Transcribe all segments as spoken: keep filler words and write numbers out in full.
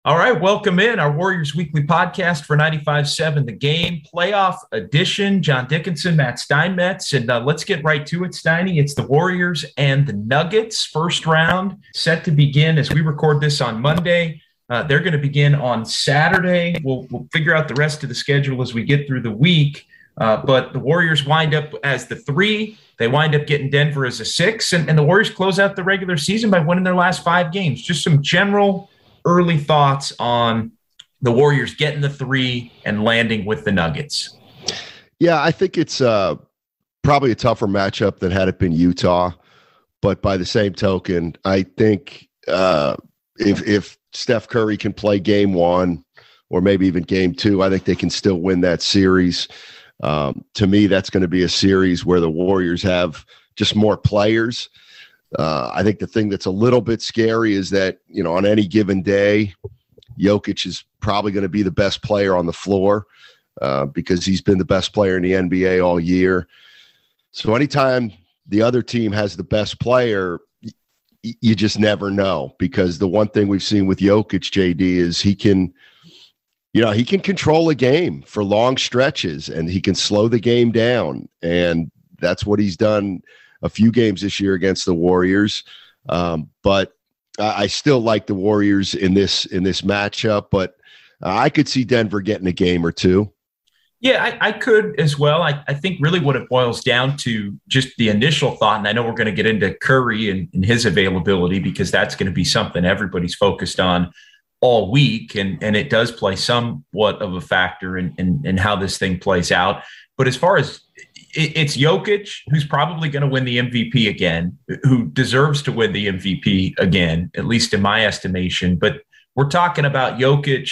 All right, welcome in our Warriors Weekly podcast for ninety-five point seven The Game playoff edition. John Dickinson, Matt Steinmetz, and uh, let's get right to it, Steiny. It's the Warriors and the Nuggets. First round set to begin as we record this on Monday. Uh, they're going to begin on Saturday. We'll, we'll figure out the rest of the schedule as we get through the week. Uh, but the Warriors wind up as the three. They wind up getting Denver as a six, and, and the Warriors close out the regular season by winning their last five games. Just some general early thoughts on the Warriors getting the three and landing with the Nuggets. Yeah, I think it's uh, probably a tougher matchup than had it been Utah. But by the same token, I think uh, if if Steph Curry can play game one or maybe even game two, I think they can still win that series. Um, to me, that's going to be a series where the Warriors have just more players. Uh, I think the thing that's a little bit scary is that, you know, on any given day, Jokic is probably going to be the best player on the floor uh, because he's been the best player in the N B A all year. So anytime the other team has the best player, y- you just never know, because the one thing we've seen with Jokic, J D, is he can, you know, he can control a game for long stretches and he can slow the game down. And that's what he's done a few games this year against the Warriors. Um, but I still like the Warriors in this, in this matchup, but uh, I could see Denver getting a game or two. Yeah, I, I could as well. I, I think really what it boils down to, just the initial thought, and I know we're going to get into Curry and, and his availability because that's going to be something everybody's focused on all week, and, and it does play somewhat of a factor in, in, in how this thing plays out. But as far as it's Jokic, who's probably going to win the M V P again, who deserves to win the M V P again, at least in my estimation. But we're talking about Jokic,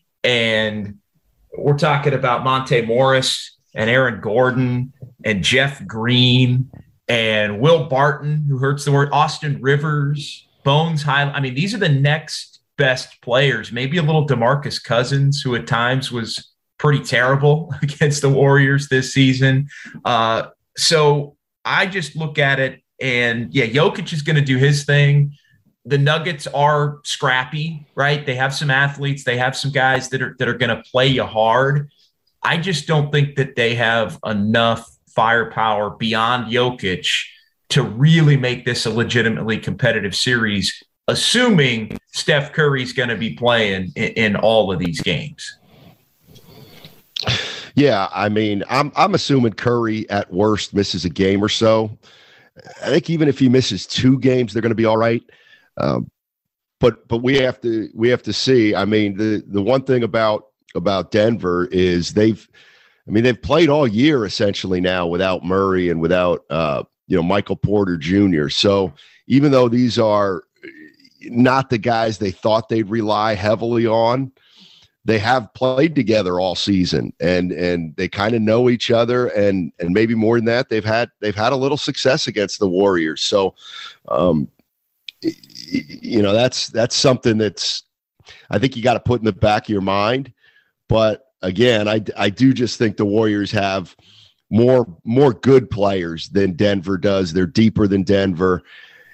and we're talking about Monte Morris and Aaron Gordon and Jeff Green and Will Barton, who hurts the word, Austin Rivers, Bones Highland. I mean, these are the next best players, maybe a little DeMarcus Cousins, who at times was pretty terrible against the Warriors this season. Uh, so I just look at it and, yeah, Jokic is going to do his thing. The Nuggets are scrappy, right? They have some athletes. They have some guys that are that are going to play you hard. I just don't think that they have enough firepower beyond Jokic to really make this a legitimately competitive series, assuming Steph Curry's going to be playing in, in all of these games. Yeah, I mean, I'm I'm assuming Curry at worst misses a game or so. I think even if he misses two games, they're going to be all right. Um, but but we have to we have to see. I mean, the the one thing about about Denver is they've, I mean, they've played all year essentially now without Murray and without uh, you know, Michael Porter Junior So even though these are not the guys they thought they'd rely heavily on, they have played together all season, and and they kind of know each other, and and maybe more than that, they've had they've had a little success against the Warriors. So, um, you know, that's that's something that's, I think you got to put in the back of your mind. But again, I I do just think the Warriors have more more good players than Denver does. They're deeper than Denver.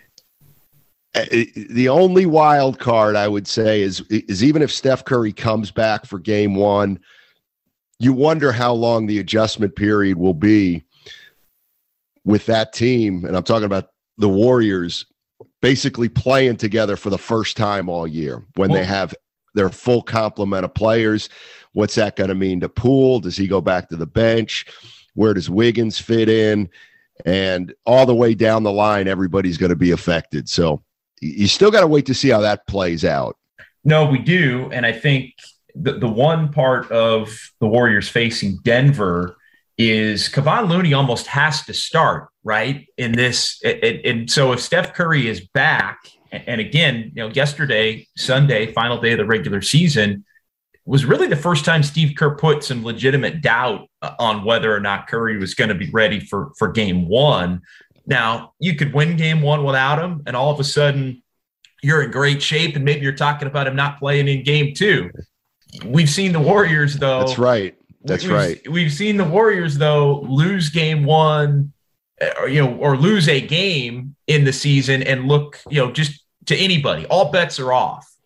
The only wild card I would say is is even if Steph Curry comes back for game one, you wonder how long the adjustment period will be with that team. And I'm talking about the Warriors basically playing together for the first time all year when they have their full complement of players. What's that going to mean to Poole? Does he go back to the bench? Where does Wiggins fit in? And all the way down the line, everybody's going to be affected. So you still got to wait to see how that plays out. No, we do. And I think the, the one part of the Warriors facing Denver is Kevon Looney almost has to start, right, in this. And, and so if Steph Curry is back, and again, you know, yesterday, Sunday, final day of the regular season, was really the first time Steve Kerr put some legitimate doubt on whether or not Curry was going to be ready for, for game one. Now, you could win game one without him, and all of a sudden you're in great shape, and maybe you're talking about him not playing in game two. We've seen the Warriors, though. That's right. That's we've, right. We've seen the Warriors, though, lose game one, or, you know, or lose a game in the season and look, you know, just to anybody. All bets are off.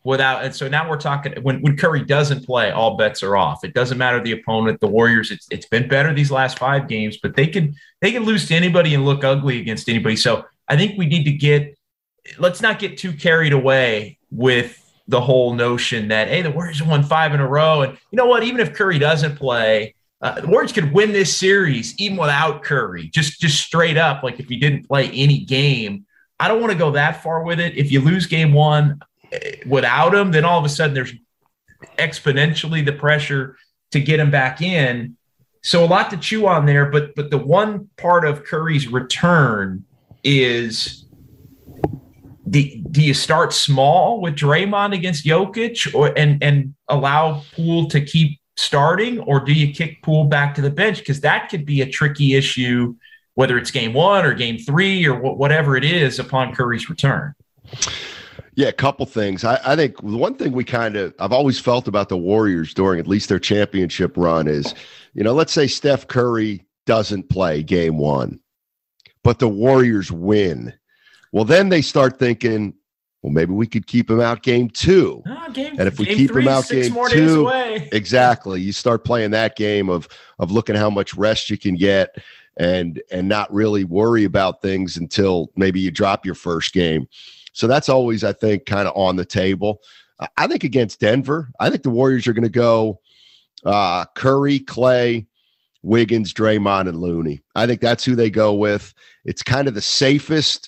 without, and so now we're talking when, when Curry doesn't play, all bets are off. It doesn't matter the opponent, the Warriors. It's it's been better these last five games, but they can they can lose to anybody and look ugly against anybody. So I think we need to get let's not get too carried away with the whole notion that, hey, the Warriors won five in a row. And you know what? Even if Curry doesn't play, uh, the Warriors could win this series even without Curry, just, just straight up. Like if he didn't play any game, I don't want to go that far with it. If you lose game one without him, then all of a sudden there's exponentially the pressure to get him back in. So a lot to chew on there. But, but the one part of Curry's return is, Do, do you start small with Draymond against Jokic or and, and allow Poole to keep starting, or do you kick Poole back to the bench? Because that could be a tricky issue, whether it's game one or game three or wh- whatever it is upon Curry's return. Yeah, a couple things. I, I think one thing we kind of I've always felt about the Warriors during at least their championship run is, you know, let's say Steph Curry doesn't play game one, but the Warriors win. Well, then they start thinking, well, maybe we could keep him out game two. Oh, game, and if we game keep three, him out six game more two, days away. Exactly. You start playing that game of of looking how much rest you can get and and not really worry about things until maybe you drop your first game. So that's always, I think, kind of on the table. I think against Denver, I think the Warriors are going to go uh, Curry, Clay, Wiggins, Draymond, and Looney. I think that's who they go with. It's kind of the safest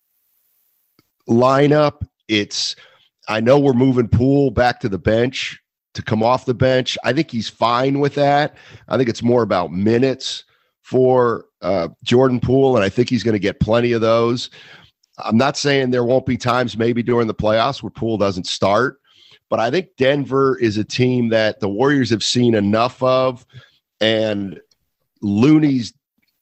lineup. It's I know we're moving Poole back to the bench to come off the bench. I think he's fine with that. I think it's more about minutes for uh, Jordan Poole, and I think he's going to get plenty of those. I'm not saying there won't be times maybe during the playoffs where Poole doesn't start, but I think Denver is a team that the Warriors have seen enough of, and Looney's,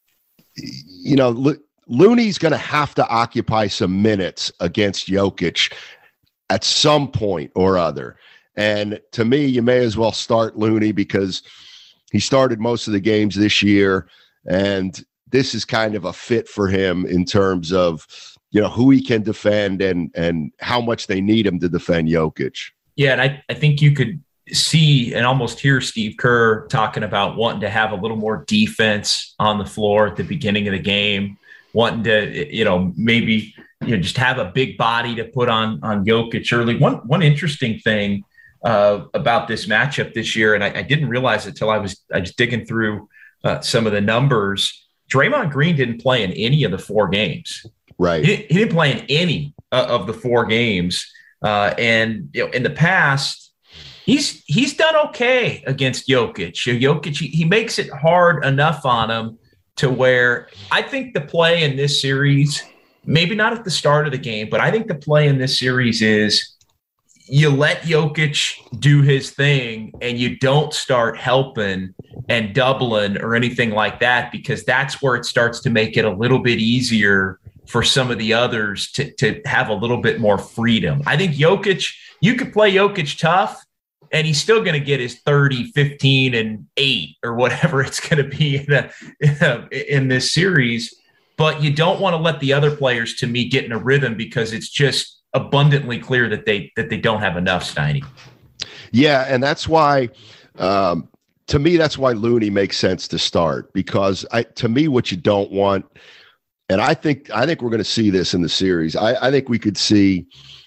you know, Lo- Looney's going to have to occupy some minutes against Jokic at some point or other. And to me, you may as well start Looney because he started most of the games this year, and this is kind of a fit for him in terms of, you know, who he can defend and and how much they need him to defend Jokic. Yeah, and I, I think you could see and almost hear Steve Kerr talking about wanting to have a little more defense on the floor at the beginning of the game, wanting to, you know, maybe, you know, just have a big body to put on on Jokic early. One one interesting thing uh, about this matchup this year, and I, I didn't realize it till I was I was digging through uh, some of the numbers. Draymond Green didn't play in any of the four games. Right, he, he didn't play in any uh, of the four games, uh, and you know, in the past, he's he's done okay against Jokic. Jokic he, he makes it hard enough on him to where I think the play in this series, maybe not at the start of the game, but I think the play in this series is you let Jokic do his thing and you don't start helping and doubling or anything like that, because that's where it starts to make it a little bit easier for some of the others to, to have a little bit more freedom. I think Jokic, you could play Jokic tough and he's still going to get his thirty, fifteen, and eight or whatever it's going to be in, a, in, a, in this series. But you don't want to let the other players, to me, get in a rhythm because it's just abundantly clear that they that they don't have enough, Steiny. Yeah, and that's why, um, to me, that's why Looney makes sense to start, because I, to me, what you don't want, and I think I think we're going to see this in the series. I, I think we could see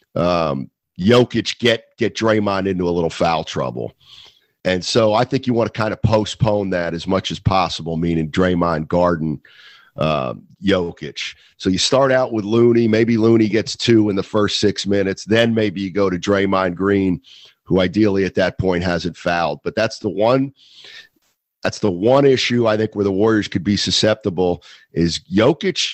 um, Jokic get get Draymond into a little foul trouble. And so I think you want to kind of postpone that as much as possible, meaning Draymond guarding uh, Jokic. So you start out with Looney. Maybe Looney gets two in the first six minutes. Then maybe you go to Draymond Green, who ideally at that point hasn't fouled. But that's the one that's the one issue I think where the Warriors could be susceptible is Jokic.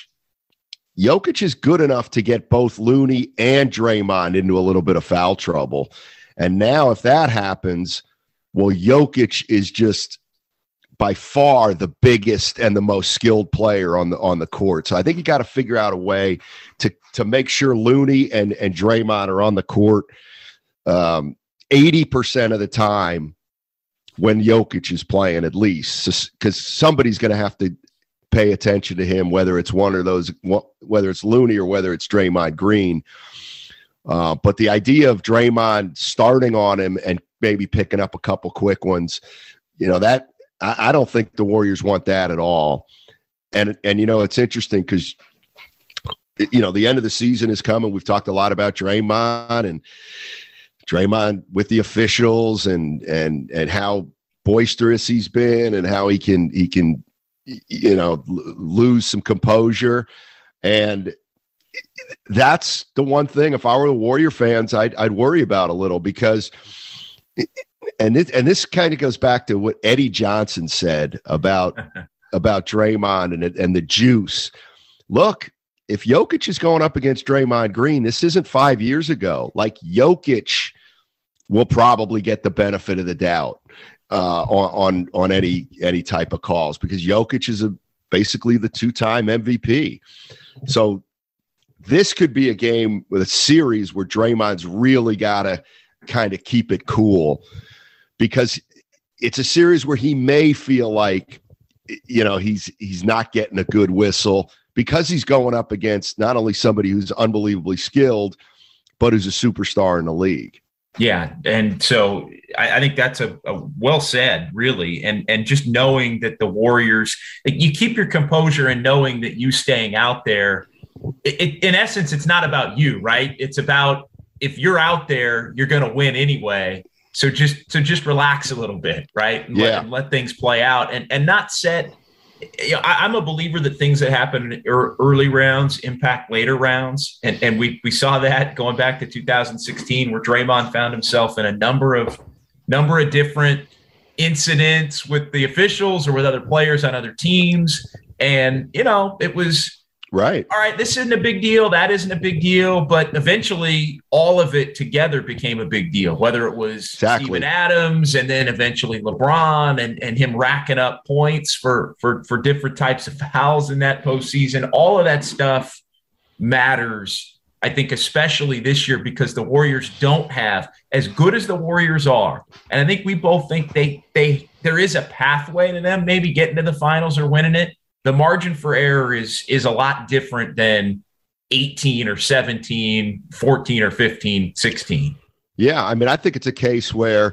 Jokic is good enough to get both Looney and Draymond into a little bit of foul trouble. And now if that happens, well, Jokic is just by far the biggest and the most skilled player on the on the court. So I think you got to figure out a way to to make sure Looney and, and Draymond are on the court um, eighty percent of the time when Jokic is playing, at least, because somebody's going to have to pay attention to him, whether it's one of those, whether it's Looney or whether it's Draymond Green. Uh, but the idea of Draymond starting on him and maybe picking up a couple quick ones, you know, that I, I don't think the Warriors want that at all. And, and you know, it's interesting because, you know, the end of the season is coming. We've talked a lot about Draymond and Draymond with the officials and and and how boisterous he's been and how he can he can you know l- lose some composure. And that's the one thing, if I were the Warrior fans, I'd I'd worry about a little, because and it, and this kind of goes back to what Eddie Johnson said about about Draymond and and the juice. Look, if Jokic is going up against Draymond Green, this isn't five years ago. Like, Jokic will probably get the benefit of the doubt uh, on, on on any any type of calls, because Jokic is a, basically the two-time M V P. So this could be a game with a series where Draymond's really got to kind of keep it cool, because it's a series where he may feel like, you know, he's he's not getting a good whistle, because he's going up against not only somebody who's unbelievably skilled, but who's a superstar in the league. Yeah. And so I, I think that's a, a well said, really. And, and just knowing that the Warriors, you keep your composure and knowing that you staying out there, it, it, in essence, it's not about you, right? It's about, if you're out there, you're going to win anyway. So just, so just relax a little bit, right? And, yeah. let, and let things play out, and, and not set. You know, I, I'm a believer that things that happen in early rounds impact later rounds. And, and we, we saw that going back to two thousand sixteen, where Draymond found himself in a number of number of different incidents with the officials or with other players on other teams. And, you know, it was right. All right, this isn't a big deal. That isn't a big deal. But eventually all of it together became a big deal, whether it was exactly. Steven Adams and then eventually LeBron and, and him racking up points for, for, for different types of fouls in that postseason. All of that stuff matters, I think, especially this year, because the Warriors don't have, as good as the Warriors are, and I think we both think they they there is a pathway to them maybe getting to the finals or winning it. The margin for error is is a lot different than eighteen or seventeen, fourteen or fifteen, sixteen. Yeah, I mean, I think it's a case where,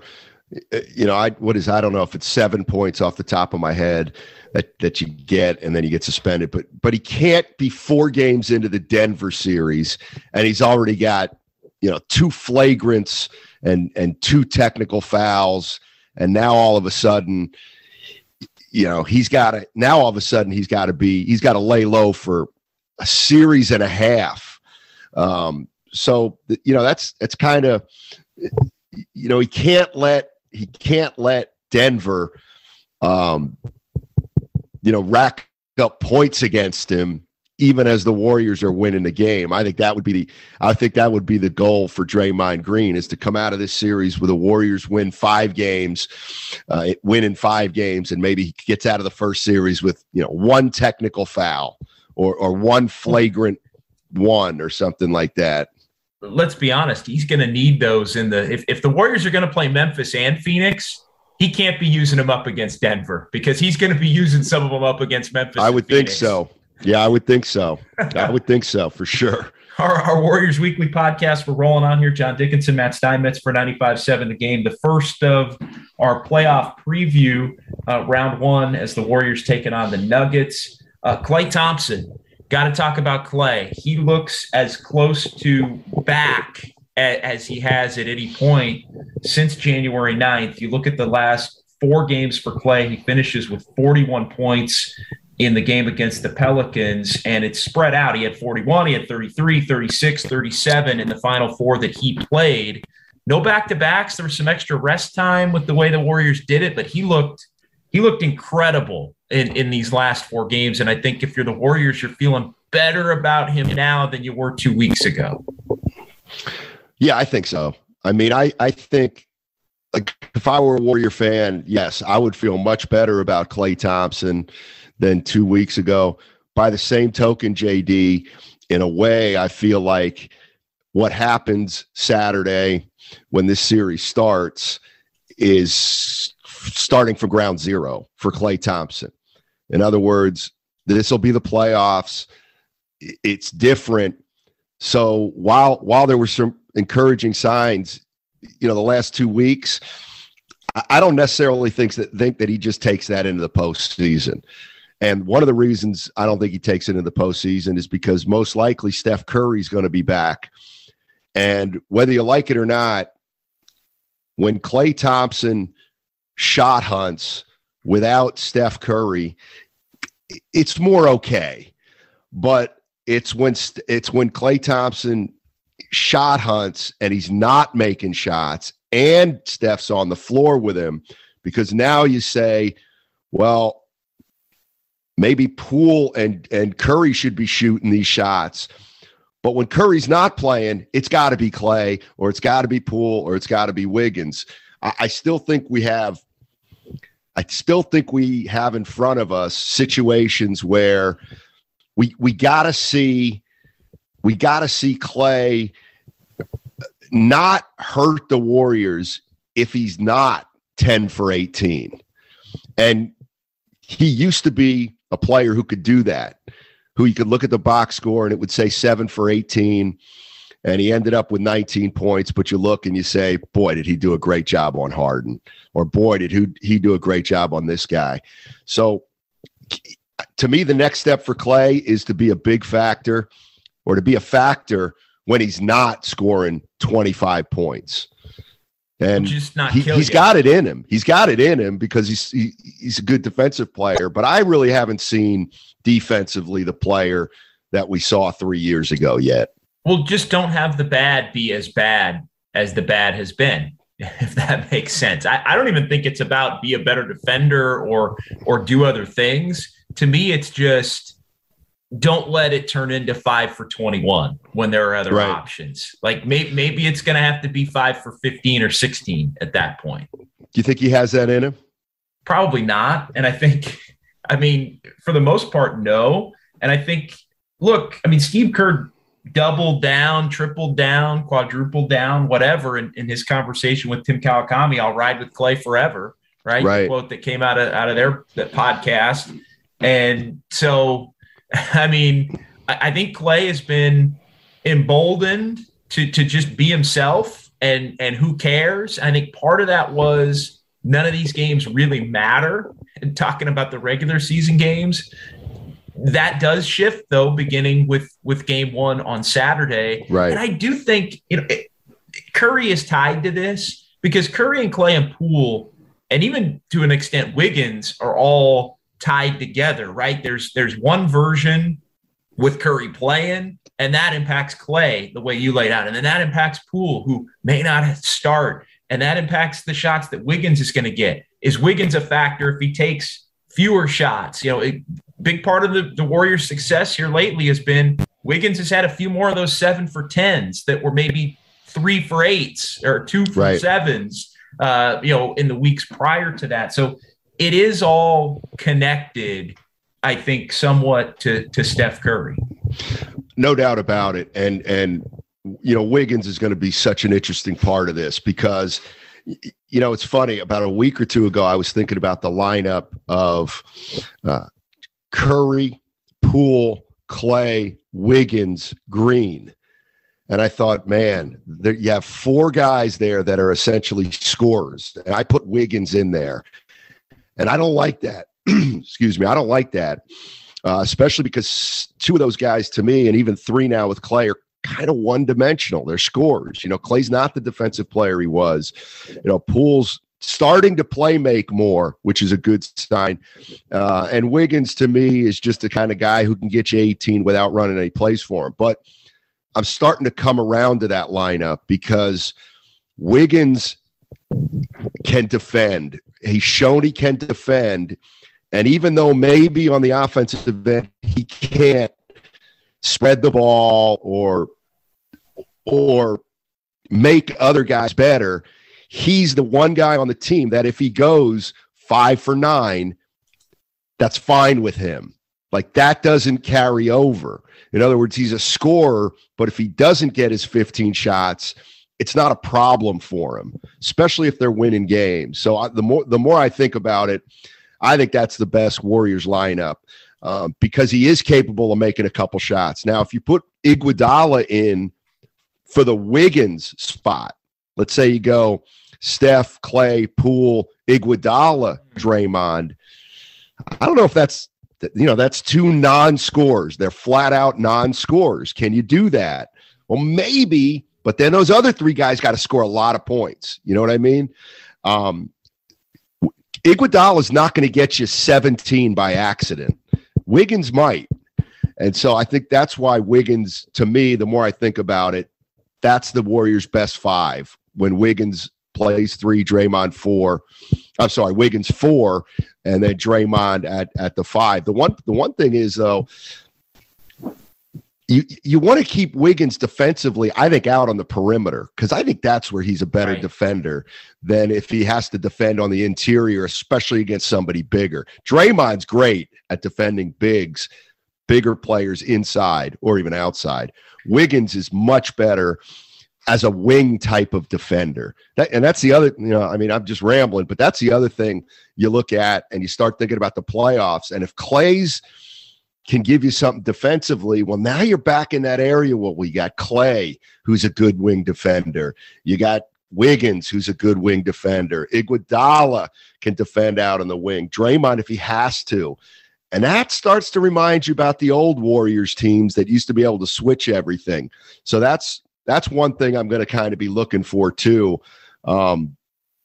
you know, I what is I don't know if it's seven points off the top of my head that that you get, and then you get suspended. But but he can't be four games into the Denver series, and he's already got, you know, two flagrants and and two technical fouls, and now all of a sudden, you know, he's got to now all of a sudden he's got to be he's got to lay low for a series and a half. Um, so you know that's that's kind of, you know, he can't let he can't let Denver, um, you know, rack up points against him, even as the Warriors are winning the game. I think that would be the I think that would be the goal for Draymond Green, is to come out of this series where the Warriors win five games, uh, win in five games, and maybe he gets out of the first series with, you know, one technical foul or or one flagrant one or something like that. Let's be honest, he's going to need those in the if, if the Warriors are going to play Memphis and Phoenix, he can't be using them up against Denver, because he's going to be using some of them up against Memphis. I would and Phoenix. think so. Yeah, I would think so. I would think so for sure. Our, our Warriors Weekly podcast, we're rolling on here. John Dickinson, Matt Steinmetz for ninety-five seven The Game. The first of our playoff preview, uh, round one, as the Warriors taking on the Nuggets. Uh, Klay Thompson, got to talk about Klay. He looks as close to back a, as he has at any point since January ninth. You look at the last four games for Klay, he finishes with forty-one points in the game against the Pelicans, and it's spread out. He had forty-one, he had thirty-three, thirty-six, thirty-seven in the final four that he played. No back-to-backs. There was some extra rest time with the way the Warriors did it, but he looked he looked incredible in, in these last four games. And I think if you're the Warriors, you're feeling better about him now than you were two weeks ago. Yeah, I think so. I mean, I, I think, like, if I were a Warrior fan, yes, I would feel much better about Klay Thompson than two weeks ago. By the same token, J D, in a way, I feel like what happens Saturday when this series starts is starting from ground zero for Klay Thompson. In other words, this will be the playoffs. It's different. So while while there were some encouraging signs, you know, the last two weeks. I don't necessarily think that think that he just takes that into the postseason. And one of the reasons I don't think he takes it into the postseason is because most likely Steph Curry's going to be back. And whether you like it or not, when Klay Thompson shot hunts without Steph Curry, it's more okay. But it's when it's when Klay Thompson shot hunts and he's not making shots and Steph's on the floor with him, because now you say, well, maybe Poole and, and Curry should be shooting these shots. But when Curry's not playing, it's got to be Klay, or it's got to be Poole, or it's got to be Wiggins. I, I still think we have I still think we have in front of us situations where we we gotta see we gotta see Klay not hurt the Warriors if he's not ten for eighteen. And he used to be a player who could do that, who you could look at the box score and it would say seven for eighteen, and he ended up with nineteen points, but you look and you say, boy, did he do a great job on Harden, or boy, did he, he do a great job on this guy. So to me, the next step for Klay is to be a big factor, or to be a factor when he's not scoring twenty-five points. And just not he, kill he's you. got it in him. He's got it in him because he's he, he's a good defensive player. But I really haven't seen defensively the player that we saw three years ago yet. Well, just don't have the bad be as bad as the bad has been, if that makes sense. I, I don't even think it's about be a better defender or or do other things. To me, it's just don't let it turn into five for twenty-one when there are other right. options. Like may, maybe it's going to have to be five for fifteen or sixteen at that point. Do you think he has that in him? Probably not. And I think, I mean, for the most part, no. And I think, look, I mean, Steve Kerr doubled down, tripled down, quadrupled down, whatever, in, in his conversation with Tim Kawakami, I'll ride with Klay forever, right? Right. The quote that came out of, out of their that podcast. And so, I mean, I, I think Klay has been emboldened to, to just be himself, and, and who cares? I think part of that was none of these games really matter. And talking about the regular season games, that does shift, though, beginning with, with game one on Saturday. Right. And I do think, you know, it, Curry is tied to this because Curry and Klay and Poole, and even to an extent Wiggins, are all tied together, right? There's there's one version with Curry playing, and that impacts Klay the way you laid out. And then that impacts Poole, who may not start. And that impacts the shots that Wiggins is going to get. Is Wiggins a factor if he takes fewer shots? You know, a big part of the, the Warriors' success here lately has been Wiggins has had a few more of those seven for tens that were maybe three for eights or two for right. sevens, uh, you know, in the weeks prior to that. So it is all connected, I think, somewhat to, to Steph Curry. No doubt about it. And, and, you know, Wiggins is going to be such an interesting part of this because, you know, it's funny, about a week or two ago, I was thinking about the lineup of uh, Curry, Poole, Klay, Wiggins, Green. And I thought, man, there, you have four guys there that are essentially scorers. And I put Wiggins in there. And I don't like that. Excuse me. I don't like that, uh, especially because two of those guys, to me, and even three now with Klay, are kind of one-dimensional. They're scorers. You know, Klay's not the defensive player he was. You know, Poole's starting to play make more, which is a good sign. Uh, and Wiggins, to me, is just the kind of guy who can get you eighteen without running any plays for him. But I'm starting to come around to that lineup because Wiggins can defend. He's shown he can defend. And even though maybe on the offensive end he can't spread the ball or or make other guys better, he's the one guy on the team that if he goes five for nine, that's fine with him. Like, that doesn't carry over. In other words, he's a scorer, but if he doesn't get his fifteen shots, it's not a problem for him, especially if they're winning games. So I, the more the more I think about it, I think that's the best Warriors lineup um, because he is capable of making a couple shots. Now, if you put Iguodala in For the Wiggins spot, let's say you go Steph, Clay, Poole, Iguodala, Draymond. I don't know if that's, you know, that's two non-scorers. They're flat out non-scorers. Can you do that? Well, maybe, but then those other three guys got to score a lot of points. You know what I mean? Um, Iguodala is not going to get you seventeen by accident. Wiggins might. And so I think that's why Wiggins, to me, the more I think about it, that's the Warriors' best five. When Wiggins plays three, Draymond four. I'm sorry, Wiggins four, and then Draymond at, at the five. The one the one thing is, though, you you want to keep Wiggins defensively, I think, out on the perimeter, because I think that's where he's a better right. defender than if he has to defend on the interior, especially against somebody bigger. Draymond's great at defending bigs, bigger players inside or even outside. Wiggins is much better as a wing type of defender. That, and that's the other, you know, I mean, I'm just rambling, but that's the other thing you look at and you start thinking about the playoffs. And if Clay's can give you something defensively, well, now you're back in that area. Well, we got Clay, who's a good wing defender. You got Wiggins, who's a good wing defender. Iguodala can defend out on the wing. Draymond, if he has to. And that starts to remind you about the old Warriors teams that used to be able to switch everything. So that's that's one thing I'm going to kind of be looking for too. Um,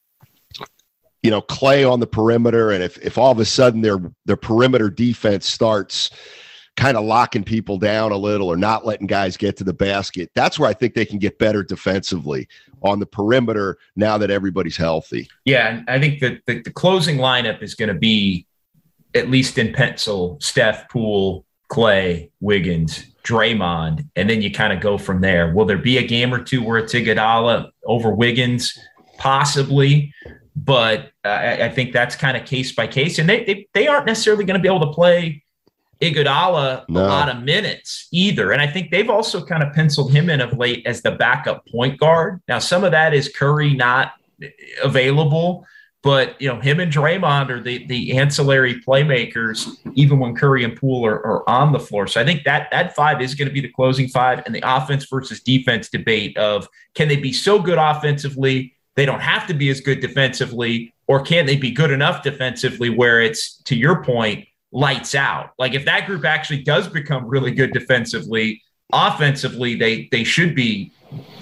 you know, Clay on the perimeter, and if if all of a sudden their their perimeter defense starts kind of locking people down a little or not letting guys get to the basket, that's where I think they can get better defensively on the perimeter now that everybody's healthy. Yeah, and I think that the, the closing lineup is going to be, at least in pencil, Steph, Poole, Clay, Wiggins, Draymond, and then you kind of go from there. Will there be a game or two where it's Iguodala over Wiggins? Possibly. But uh, I, I think that's kind of case by case. And they they, they aren't necessarily going to be able to play Iguodala no. a lot of minutes either. And I think they've also kind of penciled him in of late as the backup point guard. Now, some of that is Curry not available, but, you know, him and Draymond are the, the ancillary playmakers, even when Curry and Poole are, are on the floor. So I think that that five is going to be the closing five, and the offense versus defense debate of, can they be so good offensively they don't have to be as good defensively, or can they be good enough defensively where it's, to your point, lights out? Like, if that group actually does become really good defensively, offensively, they they should be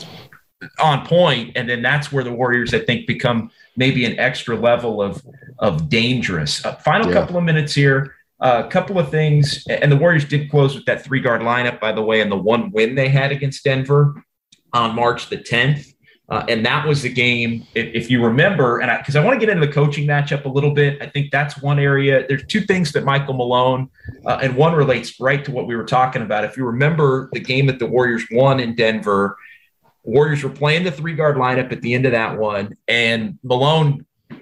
on point. And then that's where the Warriors, I think, become maybe an extra level of, of dangerous. Uh, final yeah. couple of minutes here. A uh, couple of things. And the Warriors did close with that three-guard lineup, by the way, and the one win they had against Denver on March the tenth. Uh, and that was the game, if, if you remember, and because I, I want to get into the coaching matchup a little bit. I think that's one area. There's two things that Michael Malone, uh, and one relates right to what we were talking about. If you remember the game that the Warriors won in Denver, Warriors were playing the three-guard lineup at the end of that one, and Malone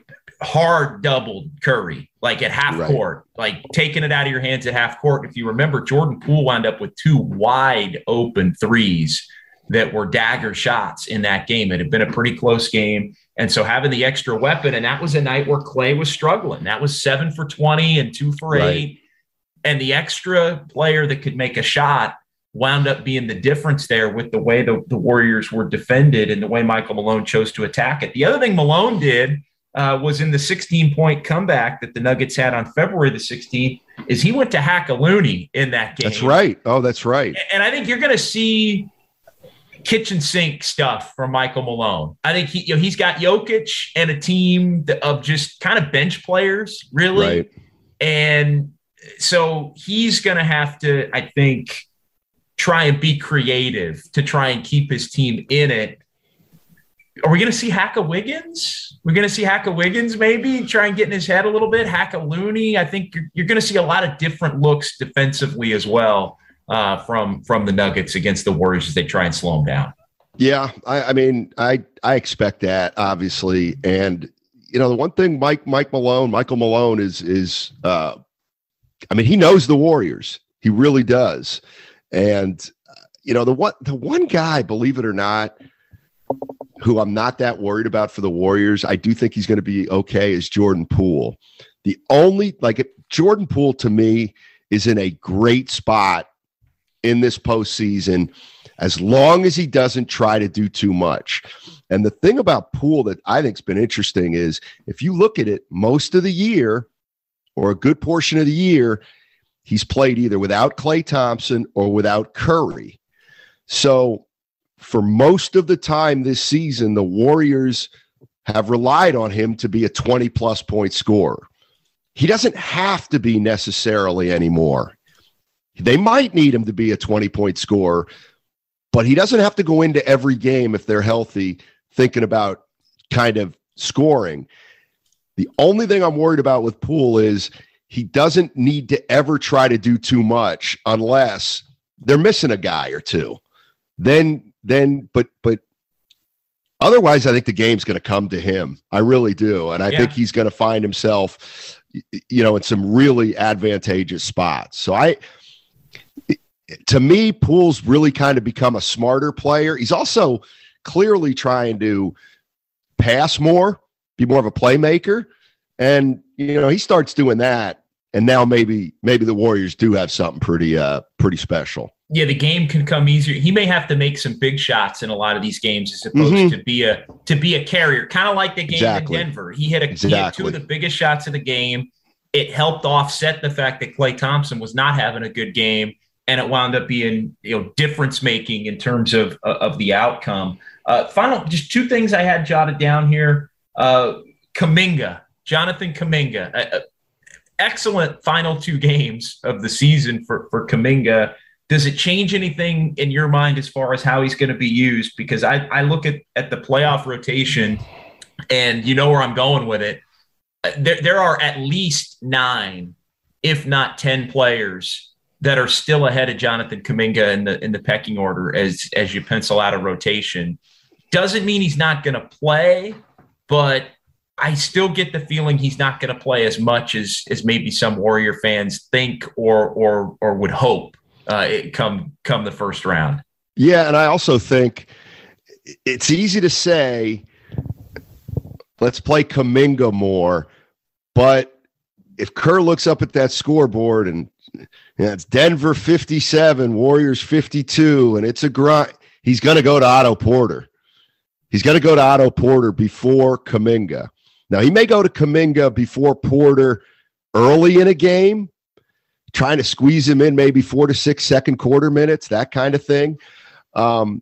hard doubled Curry, like at half right. court, like taking it out of your hands at half court. If you remember, Jordan Poole wound up with two wide open threes that were dagger shots in that game. It had been a pretty close game. And so having the extra weapon, and that was a night where Clay was struggling. That was seven for twenty and two for right. eight. And the extra player that could make a shot wound up being the difference there with the way the, the Warriors were defended and the way Michael Malone chose to attack it. The other thing Malone did uh, was in the sixteen-point comeback that the Nuggets had on February the sixteenth, is he went to Hack-a-Looney in that game. That's right. Oh, that's right. And I think you're going to see kitchen sink stuff from Michael Malone. I think he, you know, he's got Jokic and a team of just kind of bench players, really. Right. And so he's going to have to, I think, try and be creative to try and keep his team in it. Are we going to see Hack-a-Wiggins? We're going to see Hack-a-Wiggins maybe try and get in his head a little bit. Hack-a-Looney. I think you're, you're going to see a lot of different looks defensively as well uh, from from the Nuggets against the Warriors as they try and slow them down. Yeah, I, I mean, I I expect that, obviously. And, you know, the one thing Mike Mike Malone, Michael Malone is, is uh, I mean, he knows the Warriors. He really does. And, you know, the one, the one guy, believe it or not, who I'm not that worried about for the Warriors, I do think he's going to be okay, is Jordan Poole. The only, like, Jordan Poole to me is in a great spot in this postseason as long as he doesn't try to do too much. And the thing about Poole that I think's been interesting is if you look at it, most of the year or a good portion of the year, he's played either without Klay Thompson or without Curry. So for most of the time this season, the Warriors have relied on him to be a twenty-plus point scorer. He doesn't have to be necessarily anymore. They might need him to be a twenty-point scorer, but he doesn't have to go into every game if they're healthy thinking about kind of scoring. The only thing I'm worried about with Poole is he doesn't need to ever try to do too much unless they're missing a guy or two. Then, then, but, but otherwise, I think the game's going to come to him. I really do. And I yeah. think he's going to find himself, you know, in some really advantageous spots. So I, to me, Poole's really kind of become a smarter player. He's also clearly trying to pass more, be more of a playmaker. And, you know, he starts doing that. And now maybe, maybe the Warriors do have something pretty, uh, pretty special. Yeah, the game can come easier. He may have to make some big shots in a lot of these games as opposed mm-hmm. to be a to be a carrier, kind of like the game exactly. in Denver. He hit, a, exactly. he hit two of the biggest shots of the game. It helped offset the fact that Klay Thompson was not having a good game, and it wound up being, you know, difference making in terms of uh, of the outcome. Uh, final, just two things I had jotted down here. Uh, Kuminga, Jonathan Kuminga, uh, excellent final two games of the season for for Kuminga. Does it change anything in your mind as far as how he's going to be used? Because I, I look at, at the playoff rotation, and you know where I'm going with it. There, there are at least nine, if not ten players that are still ahead of Jonathan Kuminga in the in the pecking order as, as you pencil out a rotation. Doesn't mean he's not going to play, but I still get the feeling he's not going to play as much as, as maybe some Warrior fans think or or or would hope. Uh, it come come the first round. Yeah, and I also think it's easy to say, let's play Kuminga more, but if Kerr looks up at that scoreboard and you know, it's Denver fifty-seven, Warriors fifty-two, and it's a grind, he's going to go to Otto Porter. He's going to go to Otto Porter before Kuminga. Now, he may go to Kuminga before Porter early in a game, trying to squeeze him in maybe four to six second quarter minutes, that kind of thing. Um,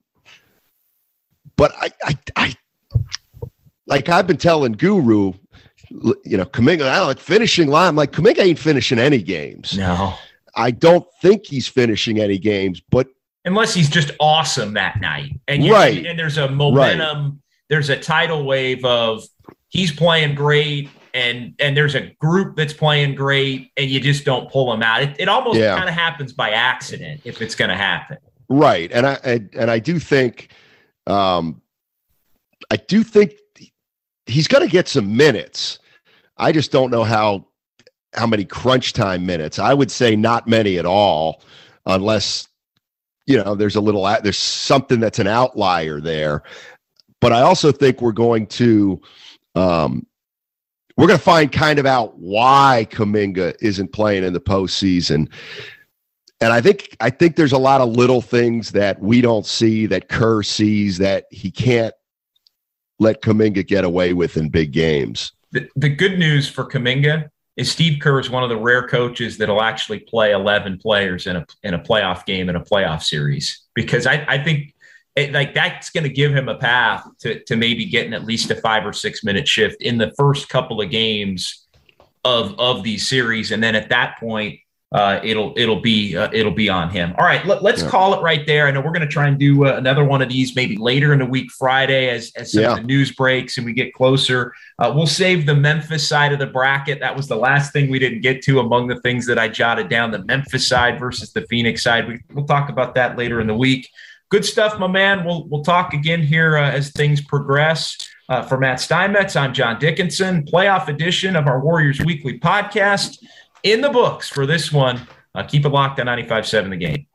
but I, I, I, like I've been telling Guru, you know, Kuminga, I don't like finishing line. I'm like, Kuminga ain't finishing any games. No, I don't think he's finishing any games, but unless he's just awesome that night. And you, right. and there's a momentum, right. there's a tidal wave of he's playing great. And and there's a group that's playing great, and you just don't pull them out. It, it almost yeah. kind of happens by accident if it's going to happen. Right, and I and, and I do think, um, I do think he's going to get some minutes. I just don't know how how many crunch time minutes. I would say not many at all, unless you know there's a little there's something that's an outlier there. But I also think we're going to. Um, We're going to find kind of out why Kuminga isn't playing in the postseason. And I think I think there's a lot of little things that we don't see that Kerr sees that he can't let Kuminga get away with in big games. The, the good news for Kuminga is Steve Kerr is one of the rare coaches that will actually play eleven players in a in a playoff game in a playoff series, because I, I think It, like that's going to give him a path to, to maybe getting at least a five or six minute shift in the first couple of games of of these series, and then at that point, uh, it'll it'll be uh, it'll be on him. All right, let, let's yeah. call it right there. I know we're going to try and do uh, another one of these maybe later in the week, Friday, as as some yeah. of the news breaks and we get closer. Uh, we'll save the Memphis side of the bracket. That was the last thing we didn't get to among the things that I jotted down. The Memphis side versus the Phoenix side. We, we'll talk about that later in the week. Good stuff, my man. We'll we'll talk again here uh, as things progress. Uh, for Matt Steinmetz, I'm John Dickinson. Playoff edition of our Warriors Weekly podcast in the books for this one. Uh, keep it locked on ninety-five seven The Game.